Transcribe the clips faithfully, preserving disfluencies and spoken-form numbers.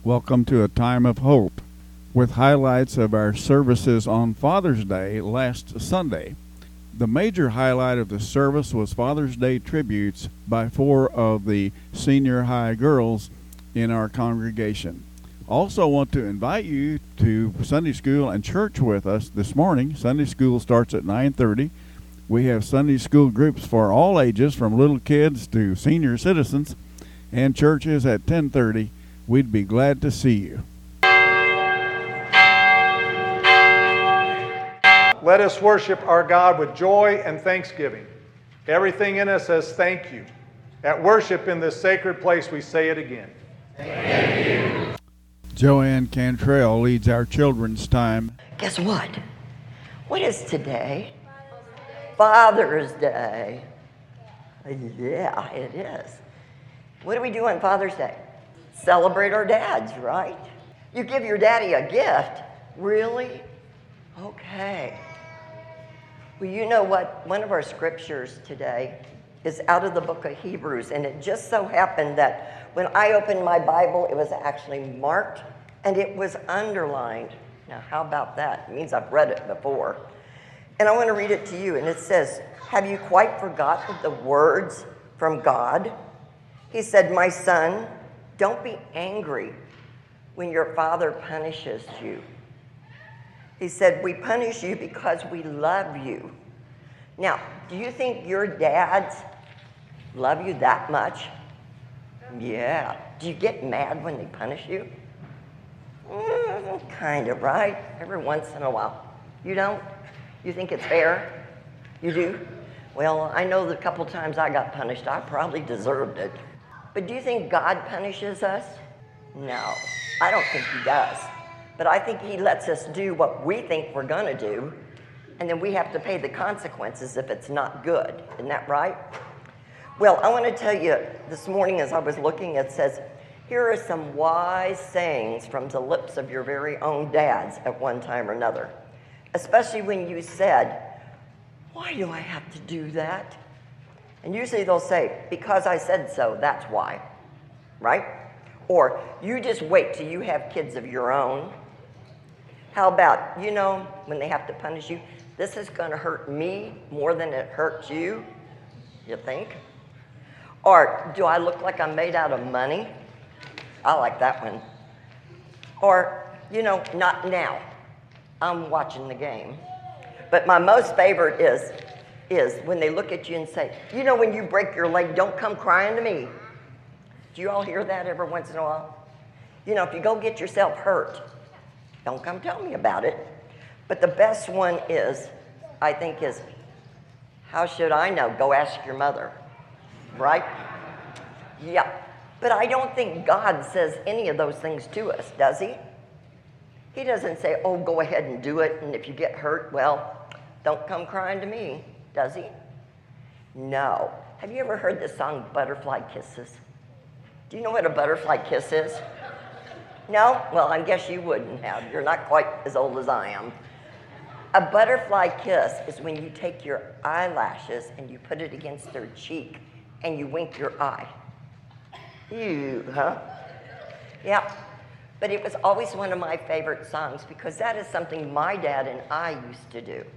Welcome to a time of hope with highlights of our services on Father's Day last Sunday. The major highlight of the service was Father's Day tributes by four of the senior high girls in our congregation. Also want to invite you to Sunday school and church with us this morning. Sunday school starts at nine thirty. We have Sunday school groups for all ages, from little kids to senior citizens, and churches at ten thirty. We'd be glad to see you. Let us worship our God with joy and thanksgiving. Everything in us says thank you. At worship in this sacred place, we say it again. Thank you. Joanne Cantrell leads our children's time. Guess what? What is today? Father's Day. Yeah, it is. What do we do on Father's Day? Celebrate our dads, right? You give your daddy a gift. Really? Okay. Well, you know what? One of our scriptures today is out of the book of Hebrews, and it just so happened that when I opened my Bible, it was actually marked and it was underlined. Now, how about that? It means I've read it before. And I want to read it to you, and it says, "Have you quite forgotten the words from God? He said, 'My son, don't be angry when your father punishes you.' He said, 'We punish you because we love you.'" Now, do you think your dads love you that much? Yeah. Do you get mad when they punish you? Mm, kind of, right? Every once in a while. You don't? You think it's fair? You do? Well, I know the couple times I got punished, I probably deserved it. But do you think God punishes us? No, I don't think he does. But I think he lets us do what we think we're going to do, and then we have to pay the consequences if it's not good. Isn't that right? Well, I want to tell you, this morning as I was looking, it says, here are some wise sayings from the lips of your very own dads at one time or another. Especially when you said, "Why do I have to do that?" And usually they'll say, "Because I said so, that's why." Right? Or, "You just wait till you have kids of your own." How about, you know, when they have to punish you, "This is going to hurt me more than it hurts you," you think? Or, "Do I look like I'm made out of money?" I like that one. Or, you know, "Not now. I'm watching the game." But my most favorite is, is when they look at you and say, "You know, when you break your leg, don't come crying to me." Do you all hear that every once in a while? You know, if you go get yourself hurt, don't come tell me about it. But the best one is, I think, is, "How should I know? Go ask your mother." Right? Yeah. But I don't think God says any of those things to us, does he? He doesn't say, "Oh, go ahead and do it, and if you get hurt, well, don't come crying to me," does he? No. Have you ever heard the song Butterfly Kisses? Do you know what a butterfly kiss is? No? Well, I guess you wouldn't have. You're not quite as old as I am. A butterfly kiss is when you take your eyelashes and you put it against their cheek and you wink your eye. Ew, huh? Yeah. But it was always one of my favorite songs because that is something my dad and I used to do.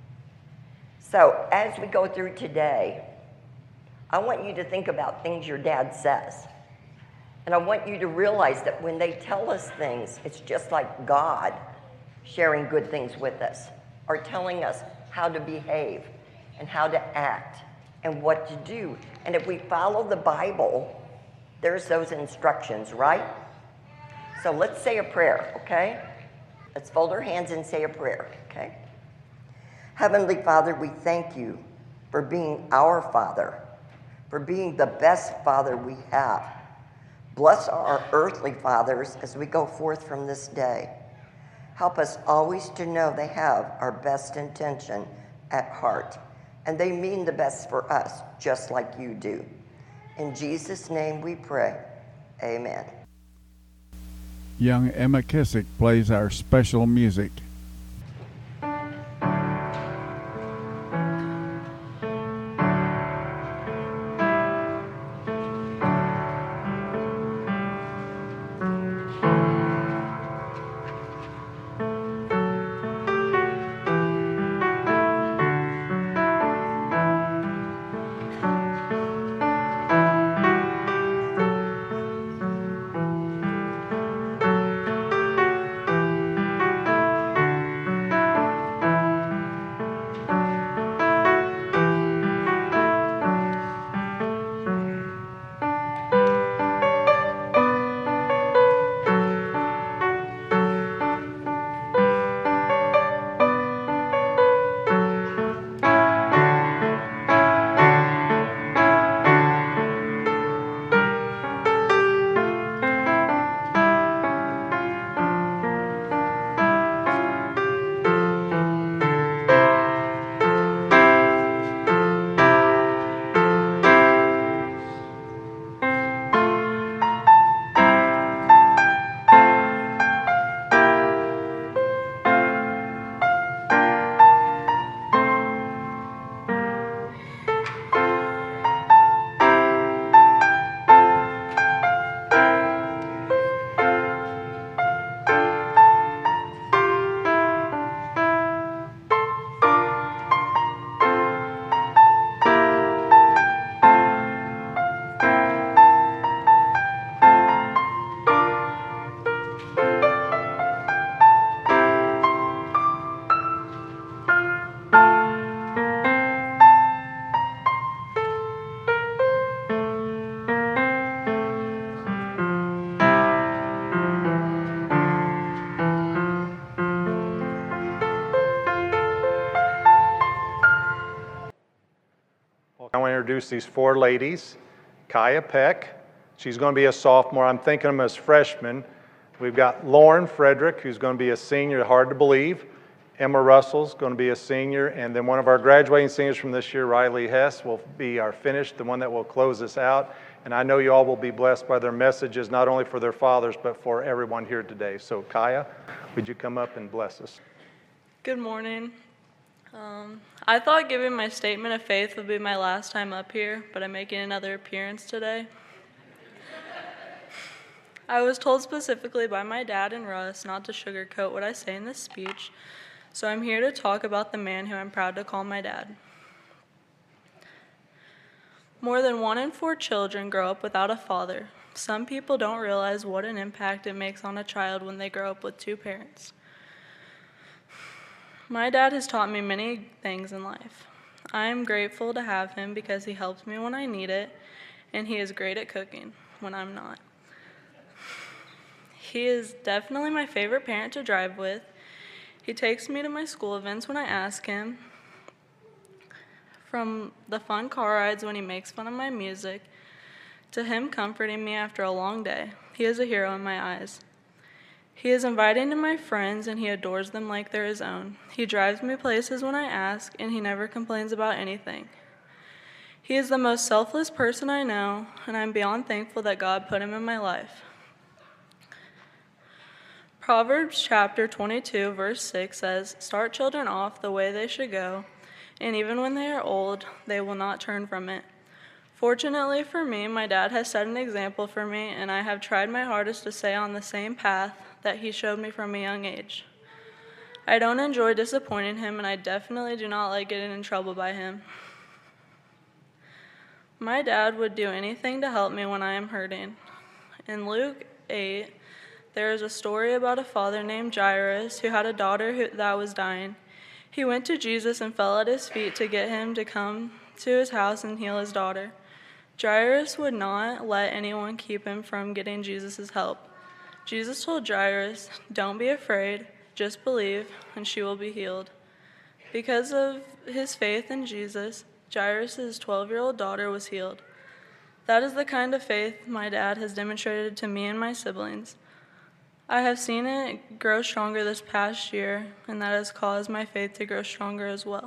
So as we go through today, I want you to think about things your dad says. And I want you to realize that when they tell us things, it's just like God sharing good things with us or telling us how to behave and how to act and what to do. And if we follow the Bible, there's those instructions, right? So let's say a prayer, okay? Let's fold our hands and say a prayer, okay? Heavenly Father, we thank you for being our Father, for being the best Father we have. Bless our earthly fathers as we go forth from this day. Help us always to know they have our best intention at heart, and they mean the best for us, just like you do. In Jesus' name we pray. Amen. Young Emma Kissick plays our special music. introduce these four ladies. Kaya Peck, she's going to be a sophomore. I'm thinking of them as freshmen. We've got Lauren Frederick, who's going to be a senior, hard to believe. Emma Russell's going to be a senior, and then one of our graduating seniors from this year, Riley Hess, will be our finished, the one that will close us out. And I know you all will be blessed by their messages, not only for their fathers, but for everyone here today. So Kaya, would you come up and bless us? Good morning. Um, I thought giving my statement of faith would be my last time up here, but I'm making another appearance today. I was told specifically by my dad and Russ not to sugarcoat what I say in this speech, so I'm here to talk about the man who I'm proud to call my dad. More than one in four children grow up without a father. Some people don't realize what an impact it makes on a child when they grow up with two parents. My dad has taught me many things in life. I am grateful to have him because he helps me when I need it, and he is great at cooking when I'm not. He is definitely my favorite parent to drive with. He takes me to my school events when I ask him, from the fun car rides when he makes fun of my music, to him comforting me after a long day. He is a hero in my eyes. He is inviting to my friends, and he adores them like they're his own. He drives me places when I ask, and he never complains about anything. He is the most selfless person I know, and I'm beyond thankful that God put him in my life. Proverbs chapter twenty-two, verse six says, "Start children off the way they should go, and even when they are old, they will not turn from it." Fortunately for me, my dad has set an example for me, and I have tried my hardest to stay on the same path that he showed me from a young age. I don't enjoy disappointing him, and I definitely do not like getting in trouble by him. My dad would do anything to help me when I am hurting. In Luke eight, there is a story about a father named Jairus who had a daughter who, that was dying. He went to Jesus and fell at his feet to get him to come to his house and heal his daughter. Jairus would not let anyone keep him from getting Jesus' help. Jesus told Jairus, "Don't be afraid, just believe, and she will be healed." Because of his faith in Jesus, Jairus' twelve-year-old daughter was healed. That is the kind of faith my dad has demonstrated to me and my siblings. I have seen it grow stronger this past year, and that has caused my faith to grow stronger as well.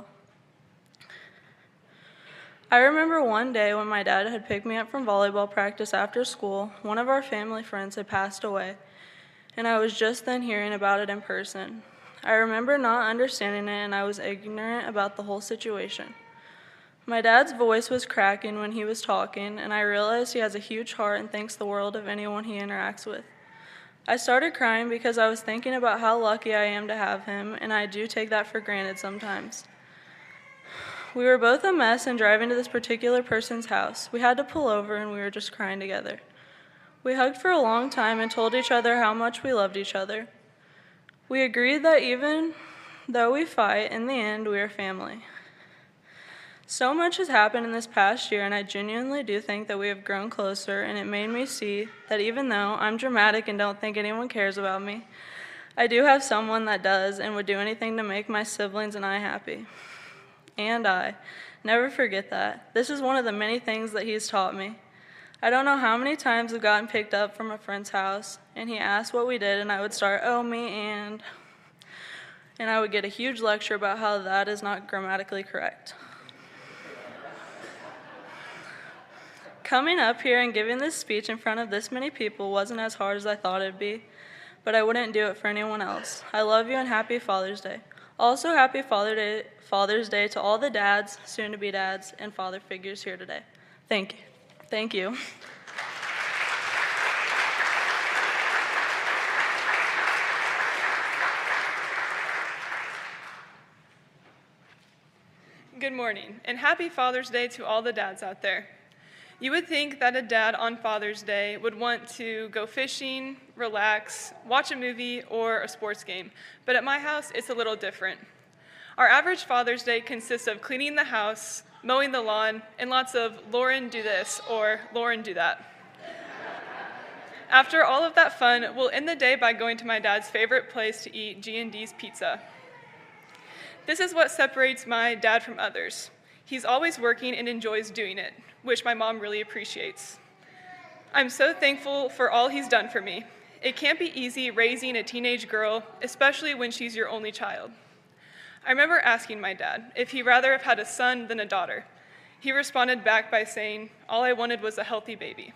I remember one day when my dad had picked me up from volleyball practice after school, one of our family friends had passed away, and I was just then hearing about it in person. I remember not understanding it, and I was ignorant about the whole situation. My dad's voice was cracking when he was talking, and I realized he has a huge heart and thinks the world of anyone he interacts with. I started crying because I was thinking about how lucky I am to have him, and I do take that for granted sometimes. We were both a mess and driving to this particular person's house. We had to pull over, and we were just crying together. We hugged for a long time and told each other how much we loved each other. We agreed that even though we fight, in the end, we are family. So much has happened in this past year, and I genuinely do think that we have grown closer, and it made me see that even though I'm dramatic and don't think anyone cares about me, I do have someone that does and would do anything to make my siblings and I happy. And I never forget that. This is one of the many things that he's taught me. I don't know how many times I've gotten picked up from a friend's house, and he asked what we did, and I would start, oh, me, and... And I would get a huge lecture about how that is not grammatically correct. Coming up here and giving this speech in front of this many people wasn't as hard as I thought it'd be, but I wouldn't do it for anyone else. I love you and happy Father's Day. Also, happy Father Day, Father's Day to all the dads, soon-to-be dads, and father figures here today. Thank you. Thank you. Good morning, and happy Father's Day to all the dads out there. You would think that a dad on Father's Day would want to go fishing, relax, watch a movie, or a sports game, but at my house, it's a little different. Our average Father's Day consists of cleaning the house, mowing the lawn, and lots of Lauren do this or Lauren do that. After all of that fun, we'll end the day by going to my dad's favorite place to eat G and D's Pizza. This is what separates my dad from others. He's always working and enjoys doing it, which my mom really appreciates. I'm so thankful for all he's done for me. It can't be easy raising a teenage girl, especially when she's your only child. I remember asking my dad if he'd rather have had a son than a daughter. He responded back by saying, "All I wanted was a healthy baby."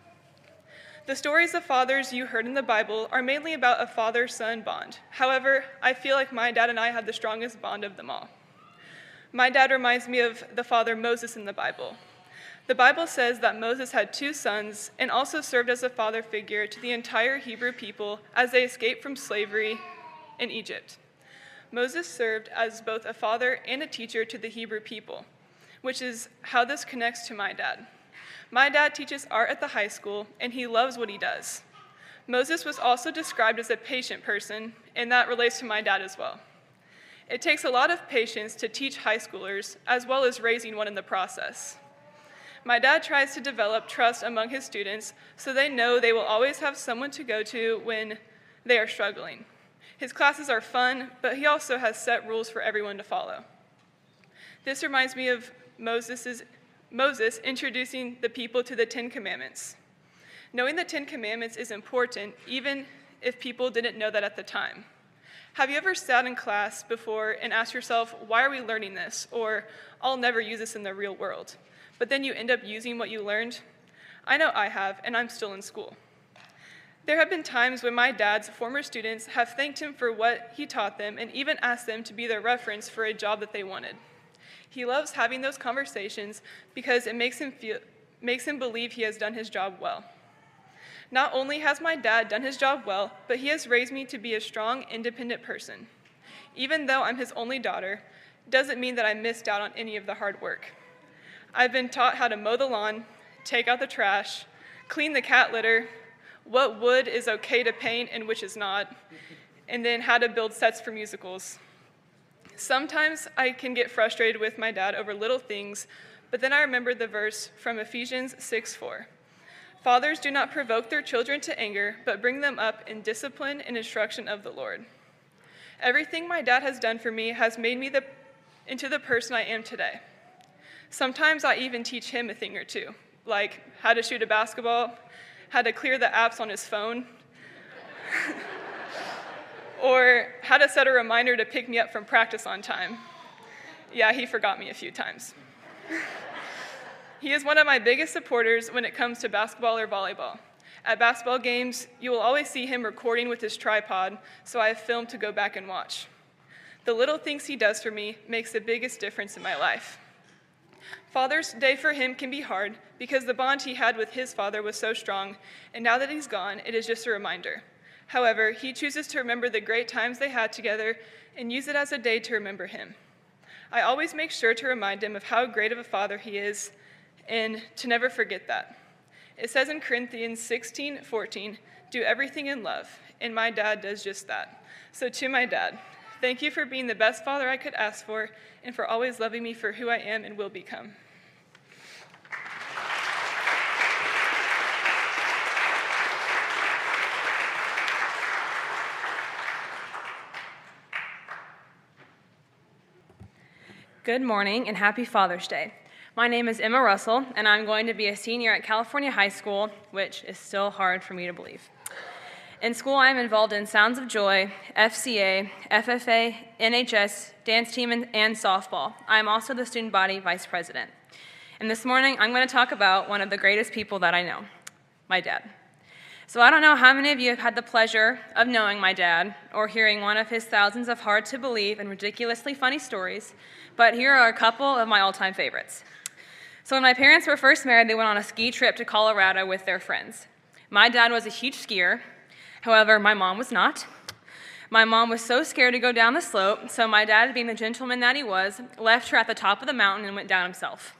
The stories of fathers you heard in the Bible are mainly about a father-son bond. However, I feel like my dad and I had the strongest bond of them all. My dad reminds me of the father Moses in the Bible. The Bible says that Moses had two sons and also served as a father figure to the entire Hebrew people as they escaped from slavery in Egypt. Moses served as both a father and a teacher to the Hebrew people, which is how this connects to my dad. My dad teaches art at the high school, and he loves what he does. Moses was also described as a patient person, and that relates to my dad as well. It takes a lot of patience to teach high schoolers, as well as raising one in the process. My dad tries to develop trust among his students so they know they will always have someone to go to when they are struggling. His classes are fun, but he also has set rules for everyone to follow. This reminds me of Moses's, Moses introducing the people to the Ten Commandments. Knowing the Ten Commandments is important, even if people didn't know that at the time. Have you ever sat in class before and asked yourself, why are we learning this? Or, I'll never use this in the real world. But then you end up using what you learned? I know I have, and I'm still in school. There have been times when my dad's former students have thanked him for what he taught them and even asked them to be their reference for a job that they wanted. He loves having those conversations because it makes him feel, makes him believe he has done his job well. Not only has my dad done his job well, but he has raised me to be a strong, independent person. Even though I'm his only daughter, doesn't mean that I missed out on any of the hard work. I've been taught how to mow the lawn, take out the trash, clean the cat litter, what wood is okay to paint and which is not, and then how to build sets for musicals. Sometimes I can get frustrated with my dad over little things, but then I remember the verse from Ephesians six four. Fathers, do not provoke their children to anger, but bring them up in discipline and instruction of the Lord. Everything my dad has done for me has made me the, into the person I am today. Sometimes I even teach him a thing or two, like how to shoot a basketball, how to clear the apps on his phone, or how to set a reminder to pick me up from practice on time. Yeah, he forgot me a few times. He is one of my biggest supporters when it comes to basketball or volleyball. At basketball games, you will always see him recording with his tripod, so I have filmed to go back and watch. The little things he does for me makes the biggest difference in my life. Father's Day for him can be hard because the bond he had with his father was so strong, and now that he's gone, it is just a reminder. However, he chooses to remember the great times they had together and use it as a day to remember him. I always make sure to remind him of how great of a father he is and to never forget that. It says in Corinthians sixteen fourteen, do everything in love, and my dad does just that. So to my dad, thank you for being the best father I could ask for and for always loving me for who I am and will become. Good morning and happy Father's Day. My name is Emma Russell, and I'm going to be a senior at California High School, which is still hard for me to believe. In school, I'm involved in Sounds of Joy, F C A, F F A, N H S, dance team, and, and softball. I'm also the student body vice president. And this morning, I'm going to talk about one of the greatest people that I know, my dad. So I don't know how many of you have had the pleasure of knowing my dad or hearing one of his thousands of hard-to-believe and ridiculously funny stories, but here are a couple of my all-time favorites. So when my parents were first married, they went on a ski trip to Colorado with their friends. My dad was a huge skier. However, my mom was not. My mom was so scared to go down the slope, so my dad, being the gentleman that he was, left her at the top of the mountain and went down himself.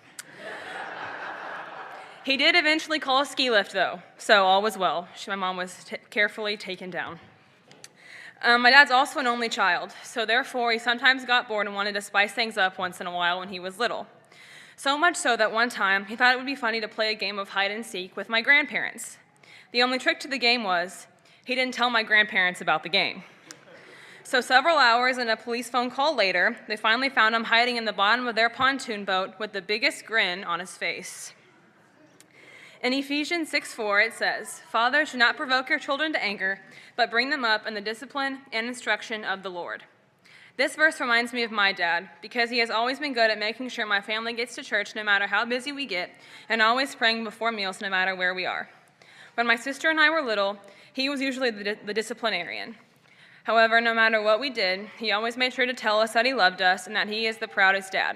He did eventually call a ski lift, though, so all was well. She, my mom was t- carefully taken down. Um, my dad's also an only child, so therefore he sometimes got bored and wanted to spice things up once in a while when he was little. So much so that one time he thought it would be funny to play a game of hide and seek with my grandparents. The only trick to the game was he didn't tell my grandparents about the game. So several hours and a police phone call later, they finally found him hiding in the bottom of their pontoon boat with the biggest grin on his face. In Ephesians six four, it says, "Fathers, do not provoke your children to anger, but bring them up in the discipline and instruction of the Lord." This verse reminds me of my dad, because he has always been good at making sure my family gets to church no matter how busy we get, and always praying before meals no matter where we are. When my sister and I were little, he was usually the, the disciplinarian. However, no matter what we did, he always made sure to tell us that he loved us and that he is the proudest dad.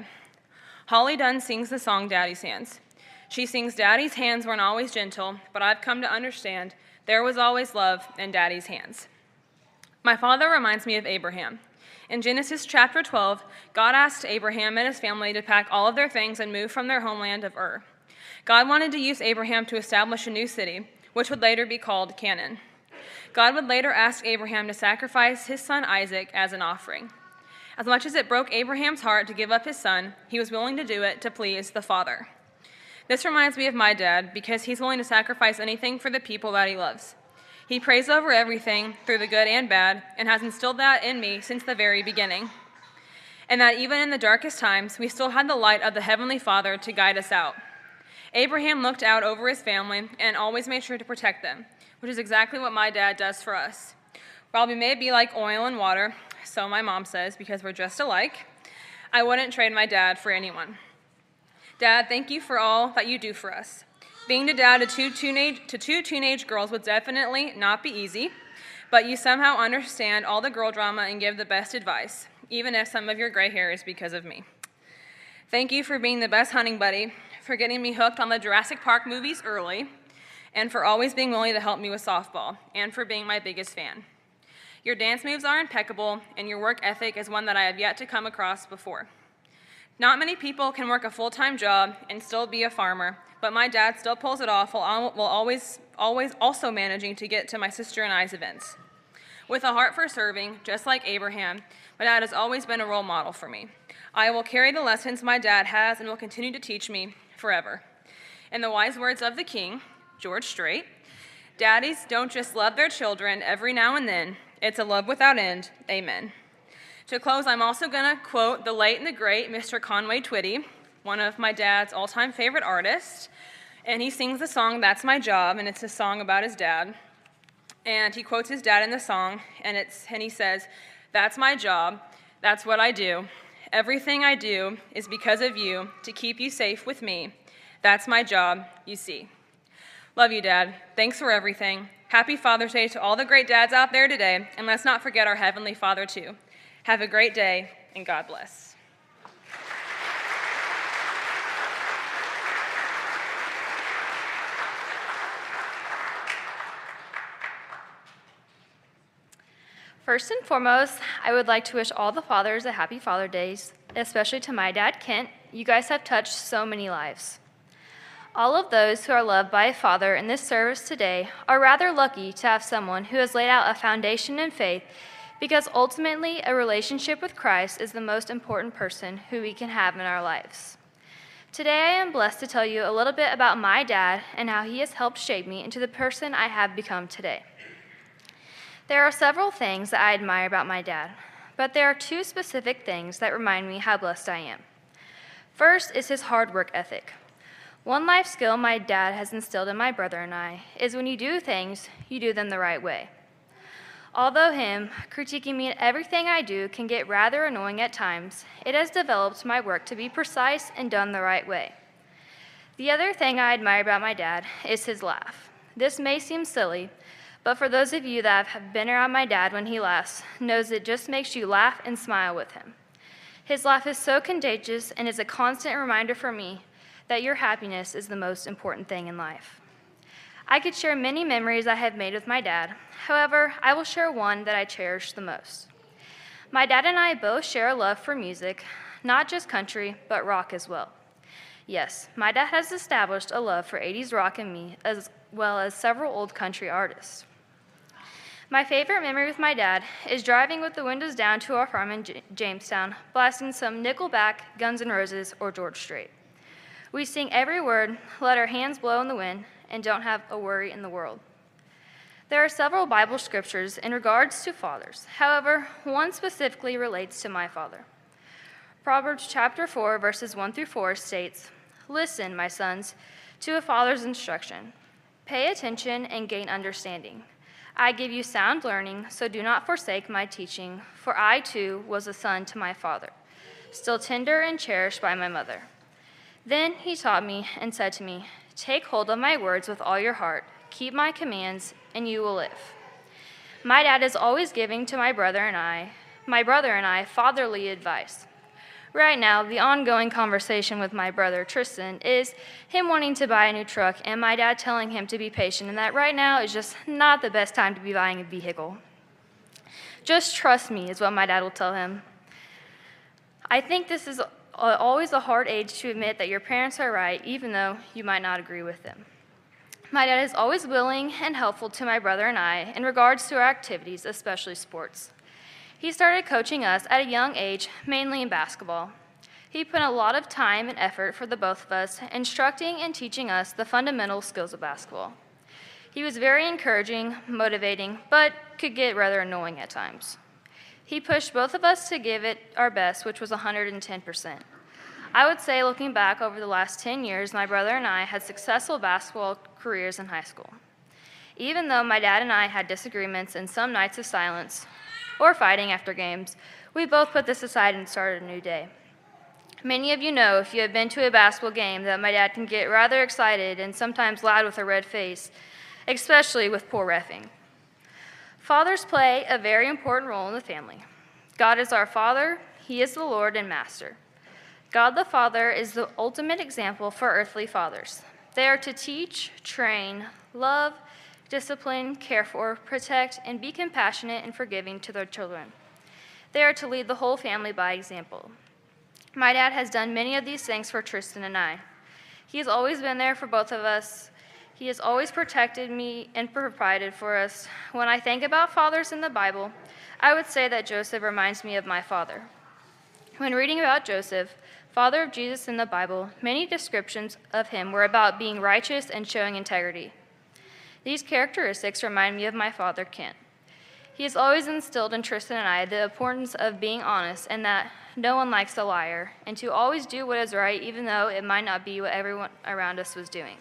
Holly Dunn sings the song Daddy's Hands. She sings, "Daddy's hands weren't always gentle, but I've come to understand there was always love in Daddy's hands." My father reminds me of Abraham. In Genesis chapter twelve, God asked Abraham and his family to pack all of their things and move from their homeland of Ur. God wanted to use Abraham to establish a new city, which would later be called Canaan. God would later ask Abraham to sacrifice his son Isaac as an offering. As much as it broke Abraham's heart to give up his son, he was willing to do it to please the Father. This reminds me of my dad because he's willing to sacrifice anything for the people that he loves. He prays over everything, through the good and bad, and has instilled that in me since the very beginning. And that even in the darkest times, we still had the light of the Heavenly Father to guide us out. Abraham looked out over his family and always made sure to protect them, which is exactly what my dad does for us. While we may be like oil and water, so my mom says, because we're just alike, I wouldn't trade my dad for anyone. Dad, thank you for all that you do for us. Being the dad to two, teenage, to two teenage girls would definitely not be easy, but you somehow understand all the girl drama and give the best advice, even if some of your gray hair is because of me. Thank you for being the best hunting buddy, for getting me hooked on the Jurassic Park movies early, and for always being willing to help me with softball, and for being my biggest fan. Your dance moves are impeccable, and your work ethic is one that I have yet to come across before. Not many people can work a full-time job and still be a farmer, but my dad still pulls it off while always, always also managing to get to my sister and I's events. With a heart for serving, just like Abraham, my dad has always been a role model for me. I will carry the lessons my dad has and will continue to teach me forever. In the wise words of the king, George Strait, "Daddies don't just love their children every now and then, it's a love without end, amen." To close, I'm also going to quote the late and the great Mister Conway Twitty, one of my dad's all-time favorite artists, and he sings the song "That's My Job," and it's a song about his dad. And he quotes his dad in the song, and, it's, and he says, "That's my job, that's what I do. Everything I do is because of you, to keep you safe with me. That's my job, you see." Love you, Dad. Thanks for everything. Happy Father's Day to all the great dads out there today, and let's not forget our Heavenly Father, too. Have a great day, and God bless. First and foremost, I would like to wish all the fathers a happy Father's Day, especially to my dad, Kent. You guys have touched so many lives. All of those who are loved by a father in this service today are rather lucky to have someone who has laid out a foundation in faith, because ultimately a relationship with Christ is the most important person who we can have in our lives. Today I am blessed to tell you a little bit about my dad and how he has helped shape me into the person I have become today. There are several things that I admire about my dad, but there are two specific things that remind me how blessed I am. First is his hard work ethic. One life skill my dad has instilled in my brother and I is when you do things, you do them the right way. Although him critiquing me in everything I do can get rather annoying at times, it has developed my work to be precise and done the right way. The other thing I admire about my dad is his laugh. This may seem silly, but for those of you that have been around my dad when he laughs, knows it just makes you laugh and smile with him. His laugh is so contagious and is a constant reminder for me that your happiness is the most important thing in life. I could share many memories I have made with my dad. However, I will share one that I cherish the most. My dad and I both share a love for music, not just country, but rock as well. Yes, my dad has established a love for eighties rock in me, as well as several old country artists. My favorite memory with my dad is driving with the windows down to our farm in J- Jamestown, blasting some Nickelback, Guns N' Roses, or George Strait. We sing every word, let our hands blow in the wind, and don't have a worry in the world. There are several Bible scriptures in regards to fathers. However, one specifically relates to my father. Proverbs chapter four, verses one through four states, "Listen, my sons, to a father's instruction. Pay attention and gain understanding. I give you sound learning, so do not forsake my teaching, for I too was a son to my father, still tender and cherished by my mother. Then he taught me and said to me, take hold of my words with all your heart, keep my commands, and you will live." My dad is always giving to my brother and I, my brother and I, fatherly advice. Right now, the ongoing conversation with my brother Tristan is him wanting to buy a new truck and my dad telling him to be patient and that right now is just not the best time to be buying a vehicle. Just trust me is what my dad will tell him. I think this is always a hard age to admit that your parents are right, even though you might not agree with them. My dad is always willing and helpful to my brother and I in regards to our activities, especially sports. He started coaching us at a young age, mainly in basketball. He put a lot of time and effort for the both of us, instructing and teaching us the fundamental skills of basketball. He was very encouraging, motivating, but could get rather annoying at times. He pushed both of us to give it our best, which was one hundred ten percent. I would say, looking back over the last ten years, my brother and I had successful basketball careers in high school. Even though my dad and I had disagreements and some nights of silence or fighting after games, we both put this aside and started a new day. Many of you know, if you have been to a basketball game, that my dad can get rather excited and sometimes loud with a red face, especially with poor reffing. Fathers play a very important role in the family. God is our Father, He is the Lord and Master. God the Father is the ultimate example for earthly fathers. They are to teach, train, love, discipline, care for, protect, and be compassionate and forgiving to their children. They are to lead the whole family by example. My dad has done many of these things for Tristan and I. He has always been there for both of us. He has always protected me and provided for us. When I think about fathers in the Bible, I would say that Joseph reminds me of my father. When reading about Joseph, father of Jesus in the Bible, many descriptions of him were about being righteous and showing integrity. These characteristics remind me of my father, Kent. He has always instilled in Tristan and I the importance of being honest and that no one likes a liar, and to always do what is right even though it might not be what everyone around us was doing.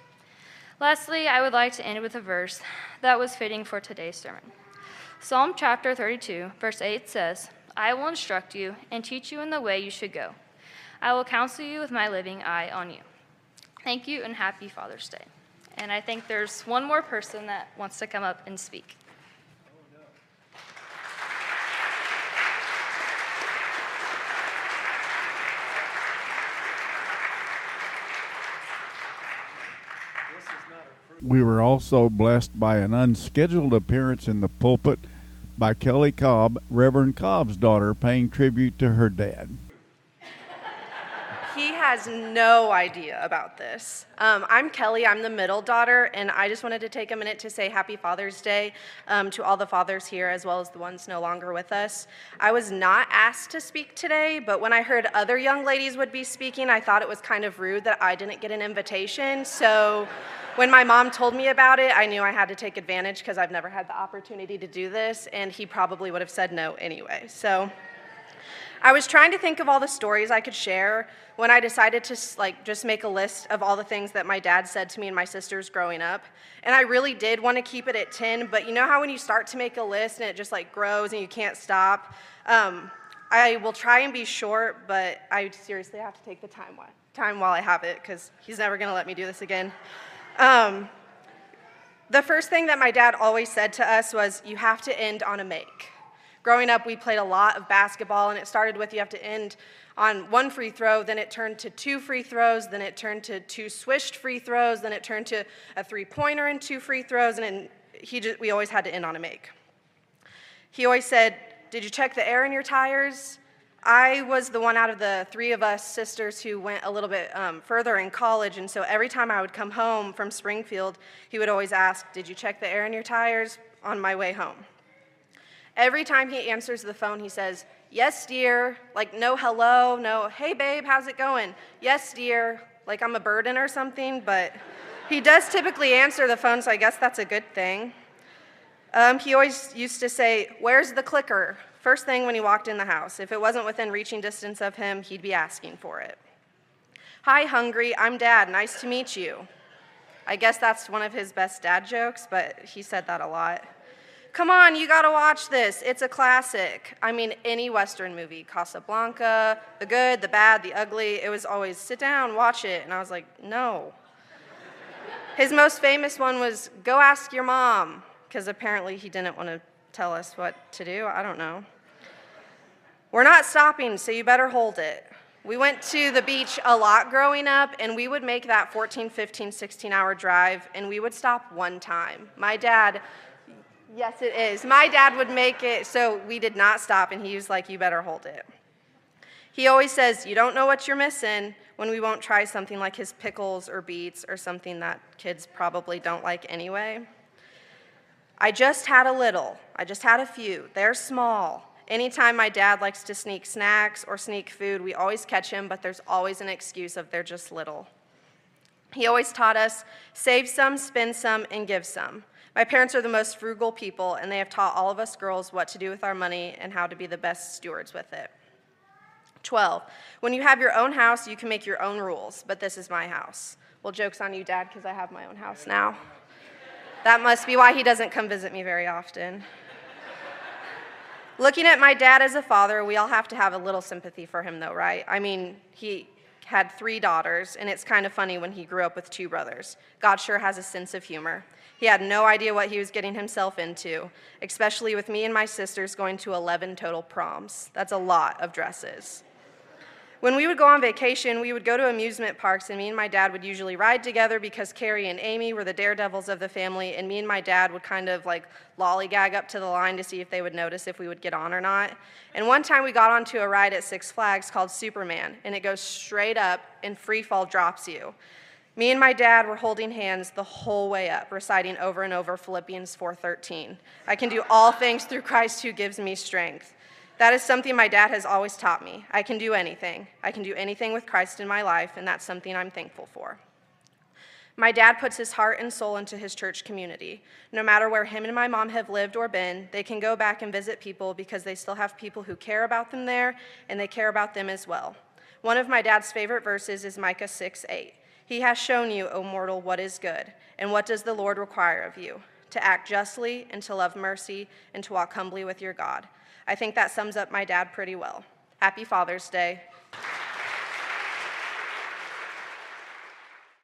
Lastly, I would like to end with a verse that was fitting for today's sermon. Psalm chapter thirty-two, verse eight says, "I will instruct you and teach you in the way you should go. I will counsel you with my living eye on you." Thank you and happy Father's Day. And I think there's one more person that wants to come up and speak. We were also blessed by an unscheduled appearance in the pulpit by Kelly Cobb, Reverend Cobb's daughter, paying tribute to her dad. He has no idea about this. Um, I'm Kelly, I'm the middle daughter, and I just wanted to take a minute to say Happy Father's Day um, to all the fathers here as well as the ones no longer with us. I was not asked to speak today, but when I heard other young ladies would be speaking, I thought it was kind of rude that I didn't get an invitation. So when my mom told me about it, I knew I had to take advantage because I've never had the opportunity to do this, and he probably would have said no anyway. So I was trying to think of all the stories I could share when I decided to like just make a list of all the things that my dad said to me and my sisters growing up. And I really did want to keep it at ten, but you know how when you start to make a list and it just like grows and you can't stop? Um, I will try and be short, but I seriously have to take the time while, time while I have it because he's never going to let me do this again. Um, the first thing that my dad always said to us was, you have to end on a make. Growing up, we played a lot of basketball, and it started with you have to end on one free throw, then it turned to two free throws, then it turned to two swished free throws, then it turned to a three-pointer and two free throws, and then he just, we always had to end on a make. He always said, did you check the air in your tires? I was the one out of the three of us sisters who went a little bit um, further in college, and so every time I would come home from Springfield, he would always ask, did you check the air in your tires on my way home? Every time he answers the phone, he says, yes, dear, like no hello, no, hey, babe, how's it going? Yes, dear, like I'm a burden or something, but he does typically answer the phone, so I guess that's a good thing. Um, he always used to say, "Where's the clicker?" First thing when he walked in the house. If it wasn't within reaching distance of him, he'd be asking for it. "Hi, hungry, I'm Dad, nice to meet you." I guess that's one of his best dad jokes, but he said that a lot. "Come on, you gotta watch this, it's a classic." I mean, any Western movie, Casablanca, the good, the bad, the ugly, it was always, "Sit down, watch it." And I was like, no. His most famous one was, "Go ask your mom," because apparently he didn't want to tell us what to do, I don't know. "We're not stopping, so you better hold it." We went to the beach a lot growing up, and we would make that fourteen, fifteen, sixteen hour drive, and we would stop one time. My dad, yes it is, my dad would make it so we did not stop, and he was like, "You better hold it." He always says, "You don't know what you're missing," when we won't try something like his pickles or beets or something that kids probably don't like anyway. I just had a little, I just had a few, they're small. Anytime my dad likes to sneak snacks or sneak food, we always catch him, but there's always an excuse of they're just little. He always taught us, save some, spend some, and give some. My parents are the most frugal people, and they have taught all of us girls what to do with our money and how to be the best stewards with it. twelve, when you have your own house, you can make your own rules, but this is my house. Well, joke's on you, Dad, because I have my own house now. That must be why he doesn't come visit me very often. Looking at my dad as a father, we all have to have a little sympathy for him, though, right? I mean, he had three daughters, and it's kind of funny when he grew up with two brothers. God sure has a sense of humor. He had no idea what he was getting himself into, especially with me and my sisters going to eleven total proms. That's a lot of dresses. When we would go on vacation, we would go to amusement parks, and me and my dad would usually ride together because Carrie and Amy were the daredevils of the family, and me and my dad would kind of like lollygag up to the line to see if they would notice if we would get on or not. And one time we got onto a ride at Six Flags called Superman, and it goes straight up and free fall drops you. Me and my dad were holding hands the whole way up, reciting over and over Philippians four thirteen. I can do all things through Christ who gives me strength. That is something my dad has always taught me. I can do anything. I can do anything with Christ in my life, and that's something I'm thankful for. My dad puts his heart and soul into his church community. No matter where him and my mom have lived or been, they can go back and visit people because they still have people who care about them there, and they care about them as well. One of my dad's favorite verses is Micah six eight. He has shown you, O mortal, what is good, and what does the Lord require of you? To act justly, and to love mercy, and to walk humbly with your God. I think that sums up my dad pretty well. Happy Father's Day.